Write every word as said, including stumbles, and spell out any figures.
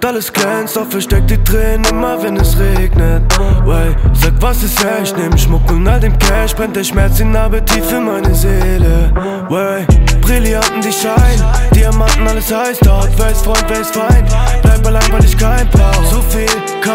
alles glänzt, doch versteckt die Tränen immer, wenn es regnet. Way, sag, was ist echt? Nehm Schmuck und all dem Cash, brennt der Schmerz in Narbe tief in meine Seele. Way, Brillanten, die scheinen, Diamanten, alles heiß dort. Wer ist Freund, wer ist Feind? Bleib allein, weil ich keinen brauch. So viel kann